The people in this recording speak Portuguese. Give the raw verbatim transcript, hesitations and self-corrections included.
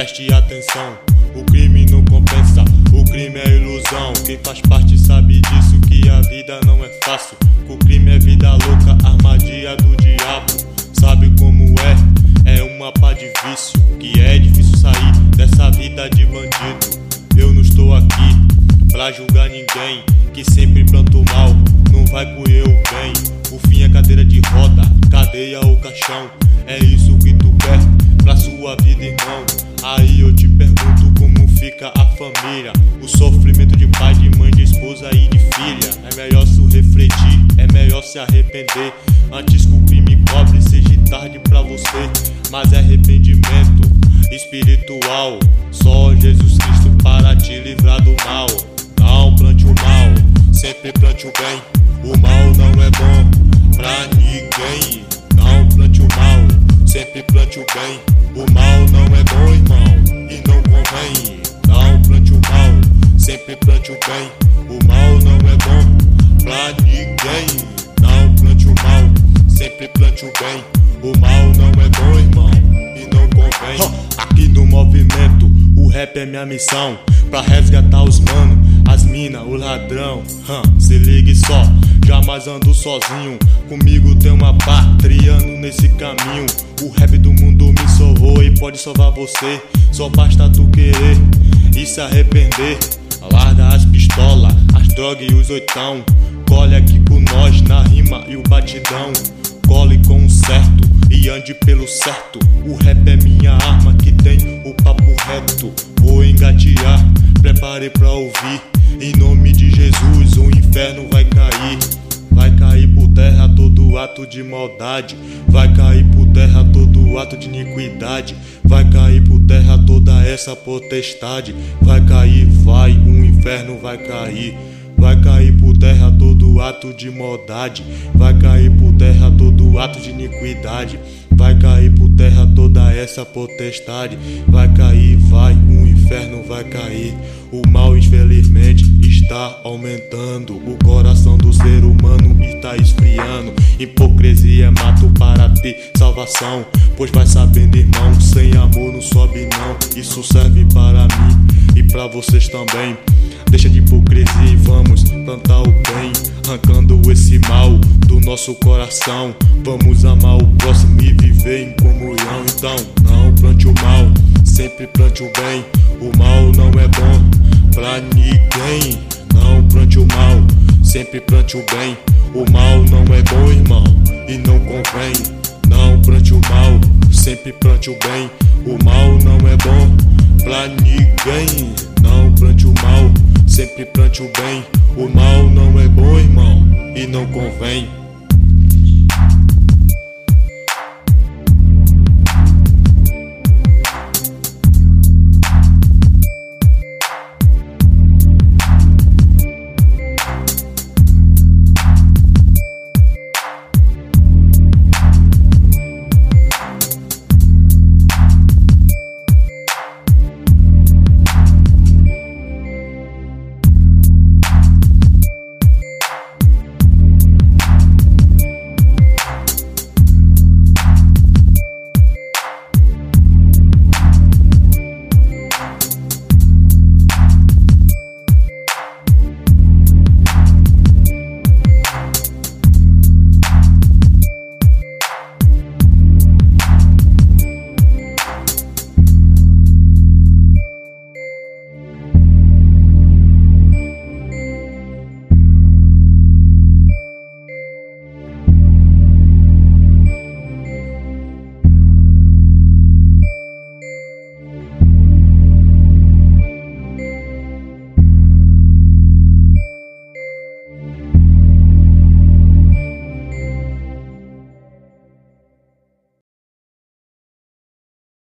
preste atenção, o crime não compensa, o crime é ilusão. Quem faz parte sabe disso, que a vida não é fácil. O crime é vida louca, armadilha do diabo. Sabe como é? É uma pá de vício, que é difícil sair dessa vida de bandido. Eu não estou aqui pra julgar ninguém, que sempre planta o mal, não vai colher o bem. O fim é cadeira de roda, cadeia ou caixão. É isso que tu quer pra sua vida, irmão? Aí eu te pergunto, como fica a família? O sofrimento de pai, de mãe, de esposa e de filha. É melhor se refletir, é melhor se arrepender, antes que o crime cobre, seja tarde pra você. Mas é arrependimento espiritual, só Jesus Cristo para te livrar do mal. Não plante o mal, sempre plante o bem. O mal não é bom pra ninguém. Não plante o mal, sempre plante o bem. O mal não é bom, irmão, e não convém. Não plante o mal, sempre plante o bem. O mal não é bom pra ninguém. Não plante o mal, sempre plante o bem. O mal não é bom, irmão, e não convém. Aqui no movimento, o rap é minha missão, pra resgatar os mano, as mina, o ladrão. Hum, se ligue só, jamais ando sozinho. Comigo tem uma patriano nesse caminho. O rap do mundo me salvou e pode salvar você. Só basta tu querer e se arrepender. Larga as pistolas, as drogas e os oitão. Colhe aqui com nós na rima e o batidão. Cole com o certo e ande pelo certo. O rap é minha arma que tem o papo reto. Vou engatear, prepare pra ouvir. Em nome de Jesus o inferno vai cair. Vai cair por terra todo ato de maldade. Vai cair por terra todo ato de iniquidade. Vai cair por terra toda essa potestade. Vai cair, vai, o inferno vai cair. Vai cair por terra todo ato de maldade. Vai cair por terra todo ato de iniquidade. Vai cair por terra toda essa potestade. Vai cair, vai, o inferno vai cair. O mal infelizmente está aumentando. O coração do ser humano está esfriando. Hipocrisia é mato para ter salvação. Pois vai sabendo, irmão, sem amor não sobe não. Isso serve para mim e para vocês também. Deixa de hipocrisia e vamos plantar o bem, arrancando esse mal do nosso coração. Vamos amar o próximo e viver em comunhão. Então não plante o mal, sempre plante o bem. O mal não é bom pra ninguém. Não plante o mal, sempre plante o bem. O mal não é bom, irmão, e não convém. Não plante o mal, sempre plante o bem. O mal não é bom pra ninguém. Não plante o mal, sempre plante o bem. O mal não é bom, irmão, e não convém.